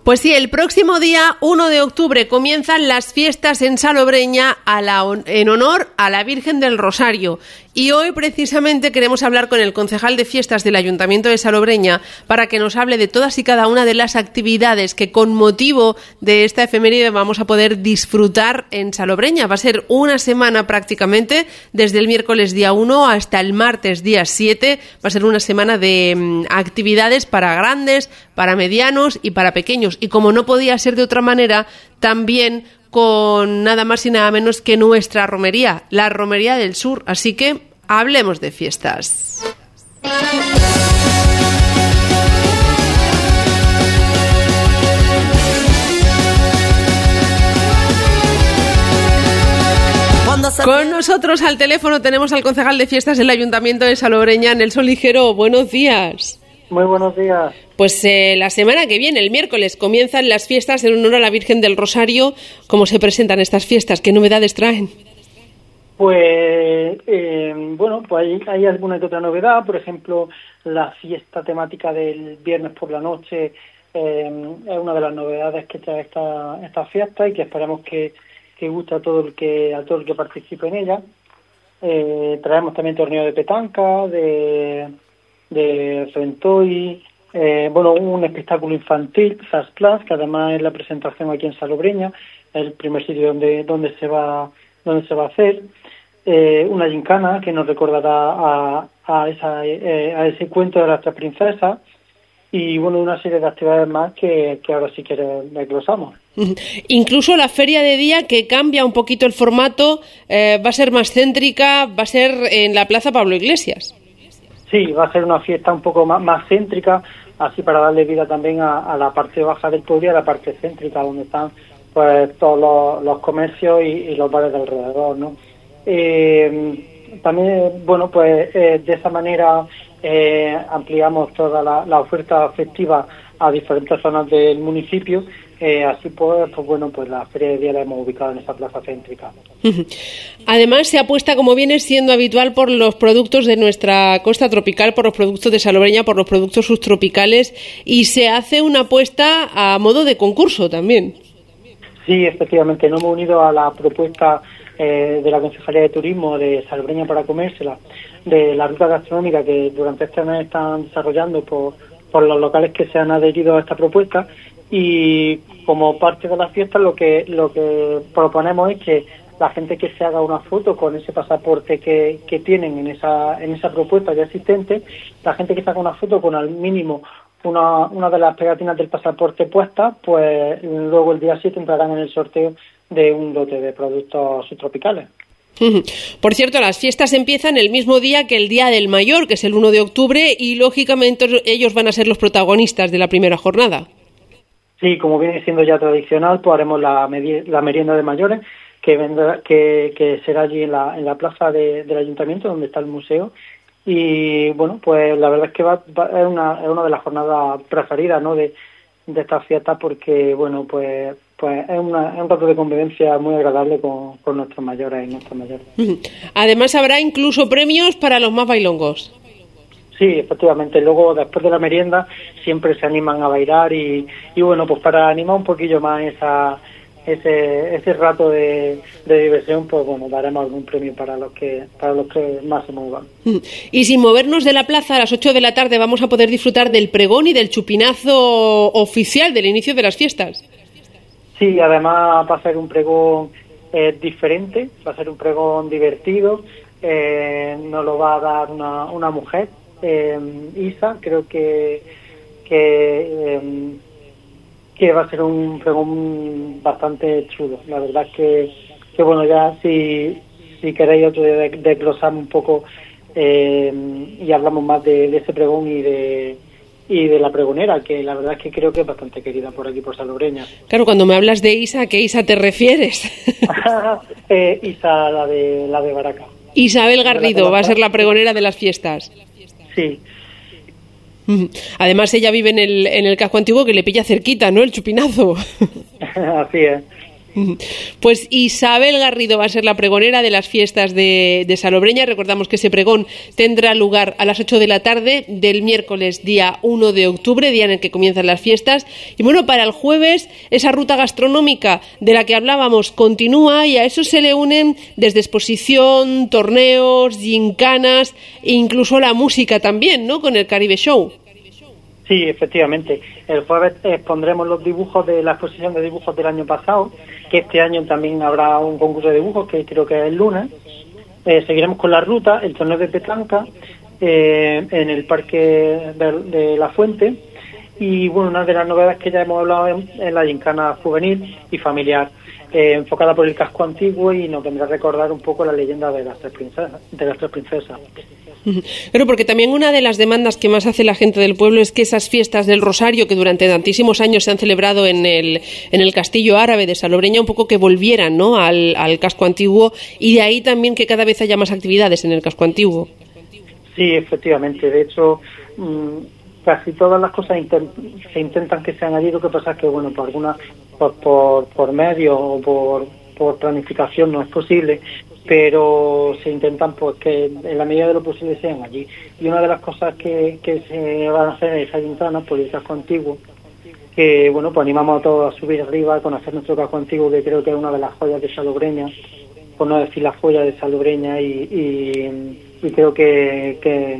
Pues sí, el próximo día 1 de octubre comienzan las fiestas en Salobreña en honor a la Virgen del Rosario. Y hoy precisamente queremos hablar con el concejal de fiestas del Ayuntamiento de Salobreña para que nos hable de todas y cada una de las actividades que con motivo de esta efeméride vamos a poder disfrutar en Salobreña. Va a ser una semana prácticamente, desde el miércoles día 1 hasta el martes día 7. Va a ser una semana de actividades para grandes, para medianos y para pequeños. Y como no podía ser de otra manera, también con nada más y nada menos que nuestra romería, la Romería del Sur. Así que hablemos de fiestas. Con nosotros al teléfono tenemos al concejal de fiestas del Ayuntamiento de Salobreña, Nelson Ligero. Buenos días. Muy buenos días. Pues la semana que viene, el miércoles, comienzan las fiestas en honor a la Virgen del Rosario. ¿Cómo se presentan estas fiestas? ¿Qué novedades traen? Pues, pues hay alguna que otra novedad. Por ejemplo, la fiesta temática del viernes por la noche es una de las novedades que trae esta fiesta y que esperamos que guste a todo el que participe en ella. Traemos también torneo de petanca, de frentoy, un espectáculo infantil, Fast Plus, que además es la presentación aquí en Salobreña, es el primer sitio donde se va a hacer, una gincana que nos recordará a ese cuento de las tres princesas, y una serie de actividades más que ahora sí que desglosamos. Incluso la feria de día, que cambia un poquito el formato, va a ser más céntrica, va a ser en la Plaza Pablo Iglesias. Sí, va a ser una fiesta un poco más céntrica, así para darle vida también a la parte baja del pueblo y a la parte céntrica, donde están pues todos los comercios y los bares de alrededor, ¿no? También, de esa manera ampliamos toda la oferta festiva a diferentes zonas del municipio. Así pues la feria de día la hemos ubicado en esa plaza céntrica. Además, se apuesta, como viene siendo habitual, por los productos de nuestra costa tropical, por los productos de Salobreña, por los productos subtropicales, y se hace una apuesta a modo de concurso también. Sí, efectivamente, nos hemos unido a la propuesta de la Concejalía de Turismo de Salobreña para comérsela, de la ruta gastronómica que durante este mes están desarrollando por los locales que se han adherido a esta propuesta. Y como parte de la fiesta lo que proponemos es que la gente que se haga una foto con ese pasaporte que tienen en esa propuesta ya existente, la gente que se haga una foto con al mínimo una de las pegatinas del pasaporte puestas, pues luego el día 7 entrarán en el sorteo de un lote de productos subtropicales. Por cierto, las fiestas empiezan el mismo día que el Día del Mayor, que es el 1 de octubre, y lógicamente ellos van a ser los protagonistas de la primera jornada. Sí, como viene siendo ya tradicional, pues haremos la merienda de mayores, que será allí en la plaza del ayuntamiento, donde está el museo. Y pues la verdad es que es una de las jornadas preferidas, ¿no?, de estas fiestas, porque pues es un rato de convivencia muy agradable con nuestros mayores y nuestras mayores. Además habrá incluso premios para los más bailongos. Sí, efectivamente. Luego, después de la merienda, siempre se animan a bailar y pues para animar un poquillo más ese rato de diversión, pues daremos algún premio para los que más se muevan. Y sin movernos de la plaza, a las 8 de la tarde vamos a poder disfrutar del pregón y del chupinazo oficial del inicio de las fiestas. Sí, además va a ser un pregón diferente, va a ser un pregón divertido, nos lo va a dar una mujer, Isa, creo que va a ser un pregón bastante chulo. La verdad es que ya si queréis otro día desglosar un poco y hablamos más de ese pregón y de la pregonera, que la verdad es que creo que es bastante querida por aquí, por Salobreña. Claro, cuando me hablas de Isa, ¿a qué Isa te refieres? Isa, la de Baraca. Isabel Garrido va a ser la pregonera de las fiestas. Sí. Además, ella vive en el casco antiguo, que le pilla cerquita, ¿no?, el chupinazo. Así es. Pues Isabel Garrido va a ser la pregonera de las fiestas de Salobreña. Recordamos que ese pregón tendrá lugar a las 8 de la tarde del miércoles día 1 de octubre, día en el que comienzan las fiestas. Y bueno, para el jueves esa ruta gastronómica de la que hablábamos continúa, y a eso se le unen desde exposición, torneos, gincanas e incluso la música también, ¿no?, con el Caribe Show. Sí, efectivamente. El jueves expondremos los dibujos de la exposición de dibujos del año pasado, que este año también habrá un concurso de dibujos, que creo que es el lunes. Seguiremos con la ruta, el torneo de petanca, en el Parque de la Fuente. Y bueno, una de las novedades que ya hemos hablado es la gincana juvenil y familiar, enfocada por el casco antiguo, y nos vendrá a recordar un poco la leyenda de las tres princesas. Pero porque también una de las demandas que más hace la gente del pueblo es que esas fiestas del Rosario, que durante tantísimos años se han celebrado en el Castillo Árabe de Salobreña, un poco que volvieran, ¿no?, al casco antiguo, y de ahí también que cada vez haya más actividades en el casco antiguo. Sí, efectivamente. De hecho, casi todas las cosas se intentan que sean allí. Lo que pasa es que, bueno, por algunas, por medio o por planificación no es posible, pero se intentan pues que en la medida de lo posible sean allí. Y una de las cosas que se van a hacer en esa gincana, por el casco antiguo, que bueno, pues animamos a todos a subir arriba, a conocer nuestro casco antiguo, que creo que es una de las joyas de Salobreña, por no decir la joya de Salobreña, y creo que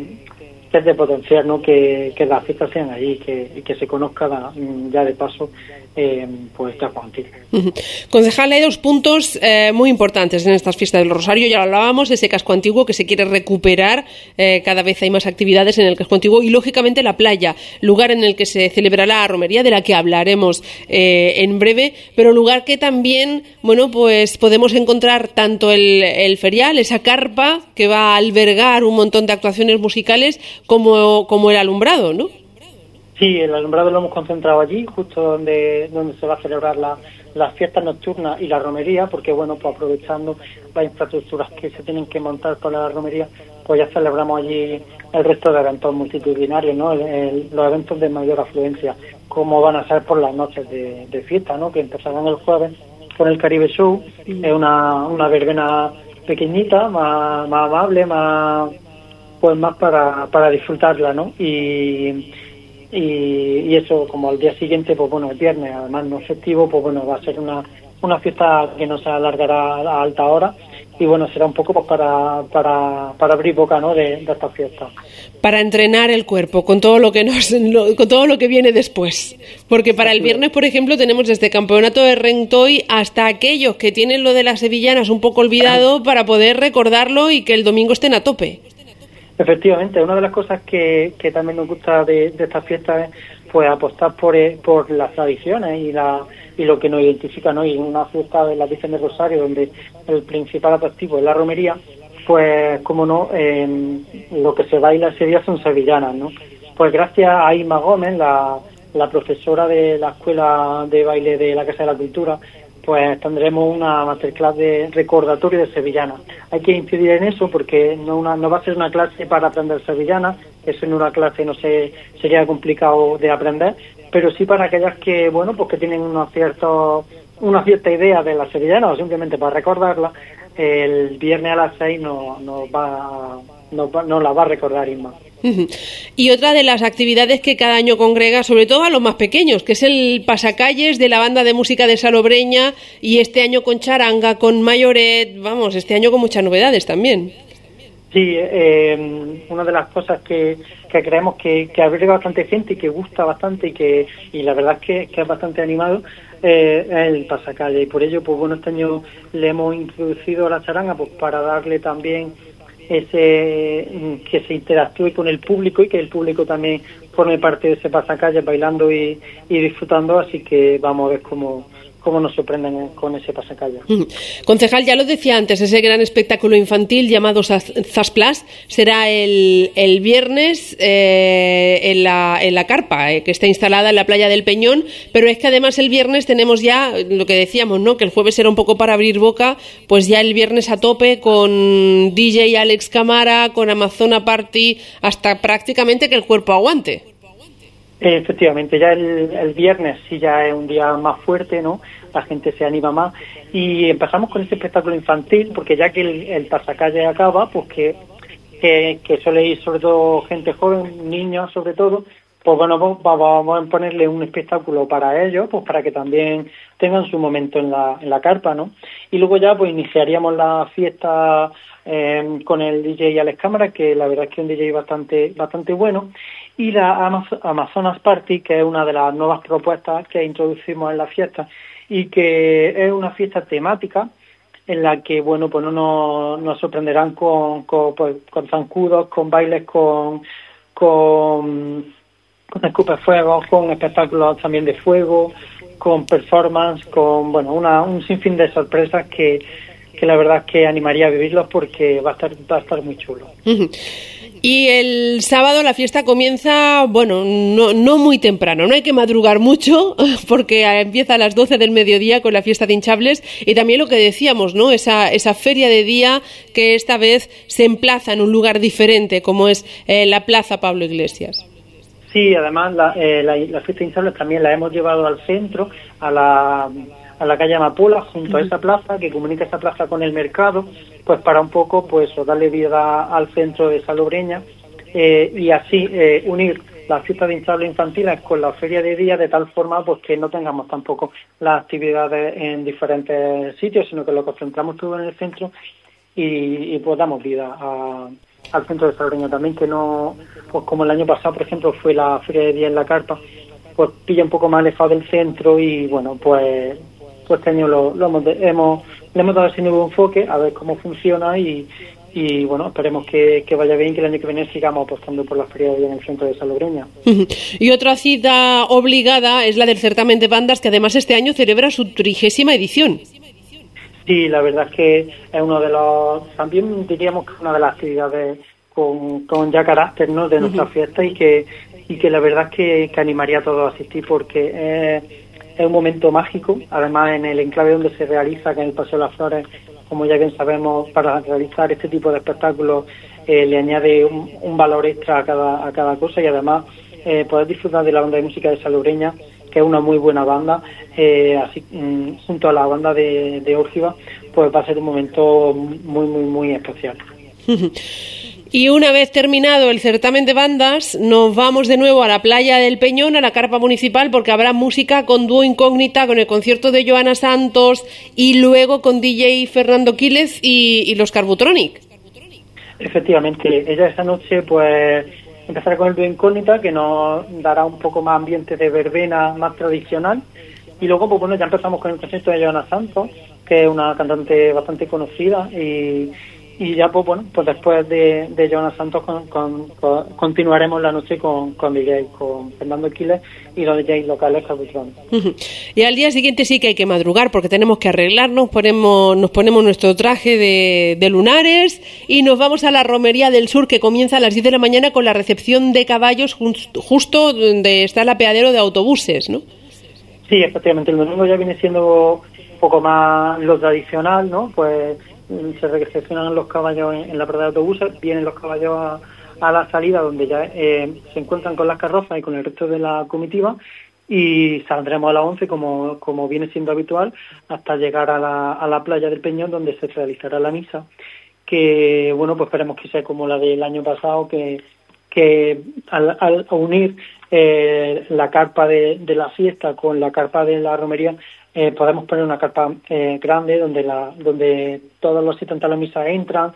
es de potenciar, ¿no?, que las fiestas sean allí, y que se conozca ya de paso pues casco antiguo. Concejal, hay dos puntos muy importantes en estas fiestas del Rosario. Ya lo hablábamos, ese casco antiguo que se quiere recuperar. Cada vez hay más actividades en el casco antiguo, y lógicamente la playa, lugar en el que se celebrará la romería, de la que hablaremos en breve, pero lugar que también, bueno, pues podemos encontrar tanto el ferial, esa carpa que va a albergar un montón de actuaciones musicales, como el alumbrado, ¿no? Sí, el alumbrado lo hemos concentrado allí, justo donde se va a celebrar las fiestas nocturnas y la romería, porque bueno, pues aprovechando las infraestructuras que se tienen que montar para la romería, pues ya celebramos allí el resto de eventos multitudinarios, ¿no? Los eventos de mayor afluencia, como van a ser por las noches de fiesta, ¿no?, que empezarán el jueves con el Caribe Show. Es una verbena pequeñita, más amable, más para disfrutarla, ¿no? Y eso, como al día siguiente, pues bueno, el viernes, además no festivo, pues bueno, va a ser una fiesta que no se alargará a alta hora, y bueno, será un poco pues para abrir boca, ¿no?, de esta fiesta. Para entrenar el cuerpo con todo lo que con todo lo que viene después, porque para el viernes, por ejemplo, tenemos desde campeonato de Rentoy hasta aquellos que tienen lo de las sevillanas un poco olvidado, para poder recordarlo y que el domingo estén a tope. Efectivamente, una de las cosas que también nos gusta de estas fiestas es pues apostar por las tradiciones y lo que nos identifica, ¿no? Y una fiesta de la Virgen del Rosario, donde el principal atractivo es la romería, pues como no, lo que se baila ese día son sevillanas, ¿no? Pues gracias a Isma Gómez, la profesora de la Escuela de Baile de la Casa de la Cultura, pues tendremos una masterclass de recordatorio de sevillanas. Hay que incidir en eso, porque no va a ser una clase para aprender sevillanas, eso en una clase no sería complicado de aprender, pero sí para aquellas que, bueno, pues que tienen una cierta idea de la sevillana, o simplemente para recordarla. El viernes a las 6 nos la va a recordar Isma. Y otra de las actividades que cada año congrega, sobre todo a los más pequeños, que es el pasacalles de la banda de música de Salobreña, y este año con charanga, con mayoret, vamos, este año con muchas novedades también. Sí, una de las cosas que creemos que alberga bastante gente y que gusta bastante, y la verdad es que es bastante animado, es el pasacalle, y por ello, pues bueno, este año le hemos introducido la charanga pues para darle también que se interactúe con el público, y que el público también forme parte de ese pasacalle bailando y disfrutando, así que vamos a ver cómo nos sorprenden con ese pasacalle. Concejal, ya lo decía antes, ese gran espectáculo infantil llamado Zasplas será el viernes en la carpa que está instalada en la playa del Peñón, pero es que además el viernes tenemos ya lo que decíamos, ¿no?, que el jueves era un poco para abrir boca, pues ya el viernes a tope con DJ Alex Camara, con Amazona Party, hasta prácticamente que el cuerpo aguante. Efectivamente, ya el viernes sí ya es un día más fuerte, ¿no? La gente se anima más y empezamos con este espectáculo infantil porque ya que el pasacalle acaba, pues que suele ir sobre todo gente joven, niños sobre todo, pues bueno, vamos a ponerle un espectáculo para ellos, pues para que también tengan su momento en la carpa, ¿no? Y luego ya pues iniciaríamos la fiesta con el DJ Alex Cámara, que la verdad es que es un DJ bastante bueno, y la Amazonas Party, que es una de las nuevas propuestas que introducimos en la fiesta y que es una fiesta temática en la que, bueno, pues no nos sorprenderán con zancudos, con bailes, con escupefuegos, con espectáculos también de fuego, con performance, con, bueno, un sinfín de sorpresas que la verdad es que animaría a vivirlos porque va a estar muy chulo. Y el sábado la fiesta comienza, bueno, no muy temprano, no hay que madrugar mucho porque empieza a las 12 del mediodía con la fiesta de hinchables y también lo que decíamos, ¿no? Esa feria de día que esta vez se emplaza en un lugar diferente como es la Plaza Pablo Iglesias. Sí, además la fiesta de hinchables también la hemos llevado al centro, a la calle Amapola, junto a esa plaza, que comunica esa plaza con el mercado, pues para un poco pues darle vida al centro de Salobreña y así unir las fiestas de hinchables infantiles con la feria de día de tal forma pues que no tengamos tampoco las actividades en diferentes sitios, sino que lo concentramos todo en el centro y pues damos vida al centro de Salobreña también, que no, pues como el año pasado, por ejemplo, fue la feria de día en la carpa, pues pilla un poco más alejado del centro y bueno, pues este año le hemos dado ese nuevo enfoque a ver cómo funciona y bueno, esperemos que vaya bien, que el año que viene sigamos apostando por la feria de día en el centro de Salobreña. Y otra cita obligada es la del certamen de bandas, que además este año celebra su 30ª edición. Sí, la verdad es que es uno de los, también diríamos que una de las actividades con ya carácter, ¿no?, de nuestra fiesta y que la verdad es que animaría a todos a asistir porque es un momento mágico, además en el enclave donde se realiza, que en el Paseo de las Flores, como ya bien sabemos, para realizar este tipo de espectáculos le añade un valor extra a cada cosa y además poder disfrutar de la banda de música de Salobreña, que es una muy buena banda, así junto a la banda de Órgiva, pues va a ser un momento muy especial. Y una vez terminado el certamen de bandas, nos vamos de nuevo a la playa del Peñón, a la carpa municipal, porque habrá música con dúo incógnita, con el concierto de Joana Santos y luego con DJ Fernando Quílez y los Carbutronic. Efectivamente, ella esa noche pues empezará con el dúo incógnita, que nos dará un poco más ambiente de verbena más tradicional, y luego pues bueno, ya empezamos con el concierto de Joana Santos, que es una cantante bastante conocida y ya pues bueno, pues después de Joana Santos continuaremos la noche con DJ, con Fernando Quiles y los DJs locales Carbutrón. Y al día siguiente sí que hay que madrugar porque tenemos que arreglarnos, nos ponemos nuestro traje de lunares y nos vamos a la Romería del Sur, que comienza a las 10 de la mañana con la recepción de caballos justo donde está el apeadero de autobuses, ¿no? Sí, efectivamente, el domingo ya viene siendo un poco más lo tradicional, ¿no? Pues se recepcionan los caballos en la parada de autobuses, vienen los caballos a la salida donde ya se encuentran con las carrozas y con el resto de la comitiva y saldremos a las 11 como viene siendo habitual hasta llegar a la playa del Peñón, donde se realizará la misa, que bueno, pues esperemos que sea como la del año pasado, que al unir la carpa de la fiesta con la carpa de la romería, podemos poner una carpa grande donde todos los asistentes a la misa entran,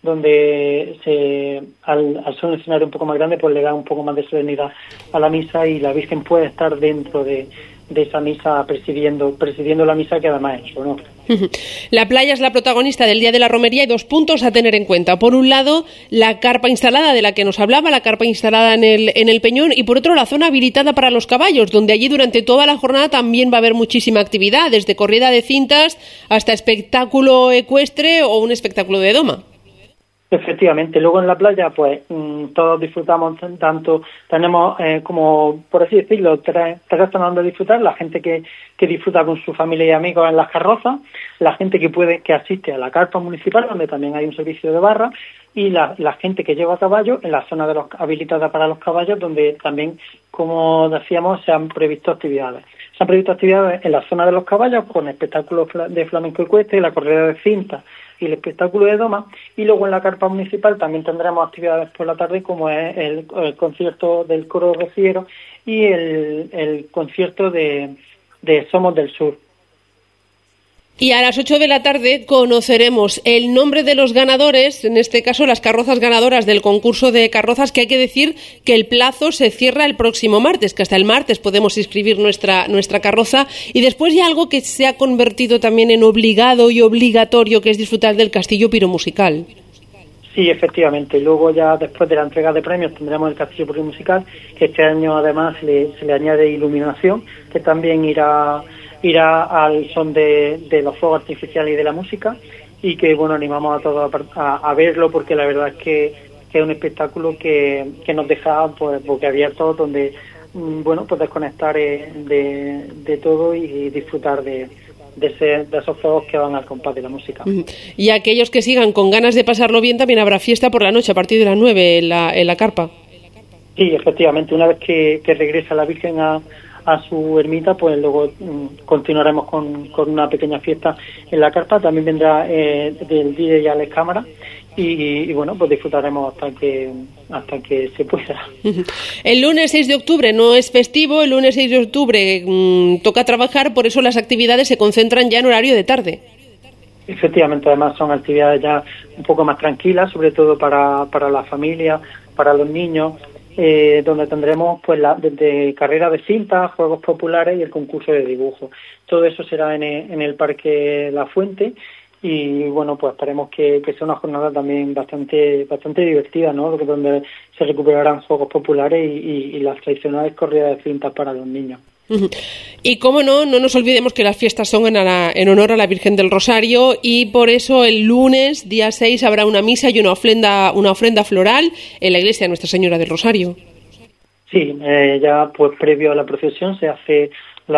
donde al ser un escenario un poco más grande pues le da un poco más de serenidad a la misa y la Virgen puede estar dentro de esa misa presidiendo la misa, que además es honor. La playa es la protagonista del Día de la Romería y 2 puntos a tener en cuenta. Por un lado, la carpa instalada de la que nos hablaba, la carpa instalada en el Peñón, y por otro, la zona habilitada para los caballos, donde allí durante toda la jornada también va a haber muchísima actividad, desde corrida de cintas hasta espectáculo ecuestre o un espectáculo de doma. Efectivamente, luego en la playa pues todos disfrutamos tanto, tenemos como, por así decirlo, tres zonas donde disfrutar: la gente que disfruta con su familia y amigos en las carrozas, la gente que asiste a la carpa municipal, donde también hay un servicio de barra, y la gente que lleva caballos en la zona habilitada para los caballos, donde también, como decíamos, se han previsto actividades. Se han previsto actividades en la zona de los caballos con espectáculos de flamenco ecuestre, la corrida de cinta y el espectáculo de doma, y luego en la carpa municipal también tendremos actividades por la tarde, como es el concierto del coro rociero y el concierto de Somos del Sur. Y a las 8 de la tarde conoceremos el nombre de los ganadores, en este caso las carrozas ganadoras del concurso de carrozas, que hay que decir que el plazo se cierra el próximo martes, que hasta el martes podemos inscribir nuestra carroza, y después ya algo que se ha convertido también en obligado y obligatorio, que es disfrutar del castillo piromusical. Sí, efectivamente. Luego ya después de la entrega de premios tendremos el castillo piromusical, que este año además se le añade iluminación, que también irá al son de los fuegos artificiales y de la música, y que bueno, animamos a todos a verlo, porque la verdad es que es un espectáculo que nos deja pues boquiabiertos, donde bueno, pues desconectar de todo y disfrutar de esos fuegos que van al compás de la música. Y aquellos que sigan con ganas de pasarlo bien, también habrá fiesta por la noche a partir de las 9 en la carpa. Sí, efectivamente, una vez que regresa la Virgen a su ermita, pues luego continuaremos con una pequeña fiesta en la carpa. También vendrá del DJ y Alex Cámara, y bueno, pues disfrutaremos hasta que se pueda. El lunes 6 de octubre no es festivo, el lunes 6 de octubre toca trabajar, por eso las actividades se concentran ya en horario de tarde. Efectivamente, además son actividades ya un poco más tranquilas, sobre todo para la familia, para los niños, donde tendremos pues desde carrera de cinta, juegos populares y el concurso de dibujo. Todo eso será en el Parque La Fuente, y bueno, pues esperemos que sea una jornada también bastante divertida, ¿no? Donde se recuperarán juegos populares y las tradicionales corridas de cintas para los niños. Y cómo no nos olvidemos que las fiestas son en honor a la Virgen del Rosario, y por eso el lunes, día 6, habrá una misa y una ofrenda floral en la iglesia de Nuestra Señora del Rosario. Sí, ya pues previo a la procesión se hace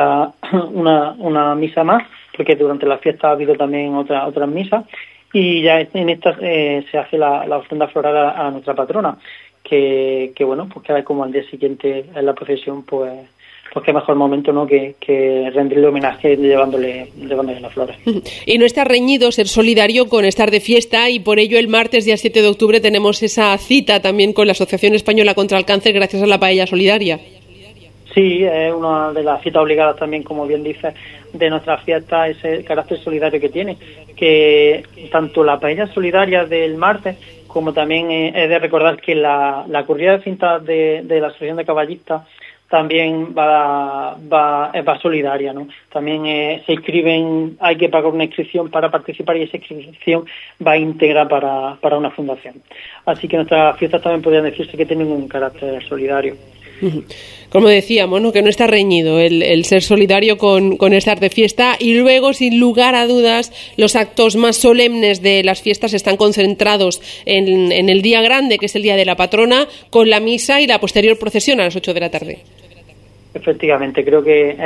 una misa más, porque durante la fiesta ha habido también otras misas, y ya en esta se hace la ofrenda floral a nuestra patrona, que bueno, pues queda como al día siguiente en la procesión, pues qué mejor momento, ¿no?, que rendirle homenaje llevándole las flores. Y no está reñido ser solidario con estar de fiesta, y por ello el martes, día 7 de octubre, tenemos esa cita también con la Asociación Española contra el Cáncer, gracias a la paella solidaria. Sí, es una de las citas obligadas también, como bien dices, de nuestra fiesta, ese carácter solidario que tiene, que tanto la paella solidaria del martes, como también es de recordar que la corrida de cintas de la Asociación de Caballistas también va solidaria, ¿no? También se inscriben, hay que pagar una inscripción para participar, y esa inscripción va íntegra para una fundación. Así que nuestras fiestas también podrían decirse que tienen un carácter solidario. Como decíamos, ¿no?, que no está reñido el ser solidario con estar de fiesta. Y luego, sin lugar a dudas, los actos más solemnes de las fiestas están concentrados en el día grande, que es el día de la patrona, con la misa y la posterior procesión a las 8 de la tarde. Efectivamente, creo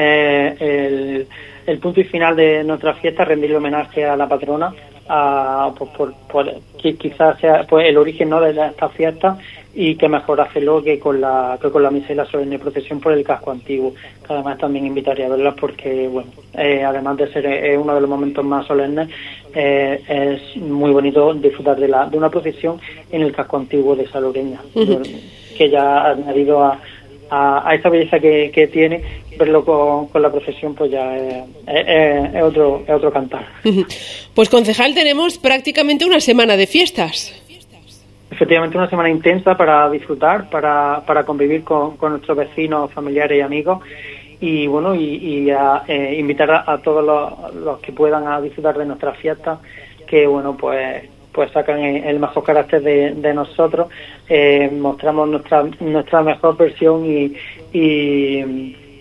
que el punto y final de nuestra fiesta es rendirle homenaje a la patrona, que quizás sea pues el origen, ¿no?, de esta fiesta, y que mejor hacerlo que con la misa y la solemne procesión por el casco antiguo, que además también invitaría a verlas, porque bueno, además de ser uno de los momentos más solemnes, es muy bonito disfrutar de una procesión en el casco antiguo de Salobreña, que ya ha añadido a esa belleza que tiene. Verlo con la procesión, pues ya es otro cantar. Pues, concejal, tenemos prácticamente una semana de fiestas. Efectivamente, una semana intensa para disfrutar, para convivir con nuestros vecinos, familiares y amigos, y bueno, y a invitar a todos los que puedan a disfrutar de nuestras fiestas, que bueno, pues sacan el mejor carácter de nosotros, mostramos nuestra mejor versión, y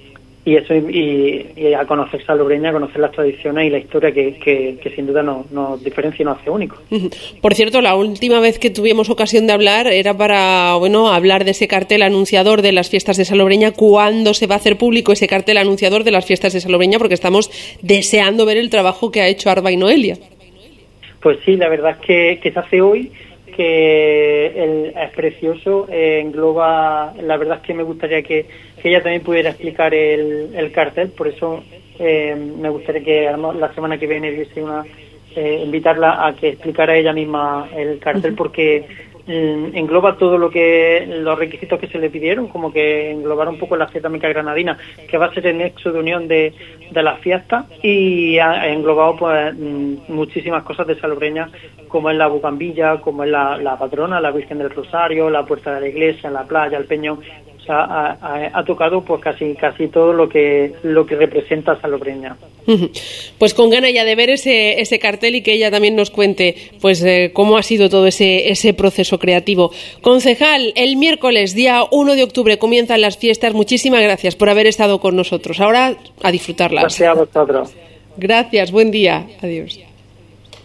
y a conocer Salobreña, a conocer las tradiciones y la historia que sin duda nos diferencia y nos hace únicos. Por cierto, la última vez que tuvimos ocasión de hablar era para hablar de ese cartel anunciador de las fiestas de Salobreña. ¿Cuándo se va a hacer público ese cartel anunciador de las fiestas de Salobreña? Porque estamos deseando ver el trabajo que ha hecho Arba y Noelia. Pues sí, la verdad es que se hace hoy, que es precioso, engloba, la verdad es que me gustaría que ella también pudiera explicar el cartel, por eso me gustaría que la semana que viene invitarla a que explicara ella misma el cartel, porque engloba todo los requisitos que se le pidieron, como que englobar un poco la cerámica granadina, que va a ser el nexo de unión de la fiesta, y ha englobado pues muchísimas cosas de Salobreña, como es la bucambilla, como es la patrona, la Virgen del Rosario, la puerta de la iglesia, la playa, el peñón. O sea, ha tocado pues casi todo lo que representa Salobreña. Pues con ganas ya de ver ese cartel y que ella también nos cuente pues cómo ha sido todo ese proceso creativo. Concejal, el miércoles día 1 de octubre comienzan las fiestas. Muchísimas gracias por haber estado con nosotros. Ahora a disfrutarlas. Gracias a vosotros. Gracias, buen día. Adiós.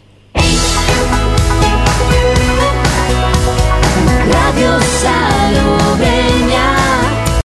Radio Salud.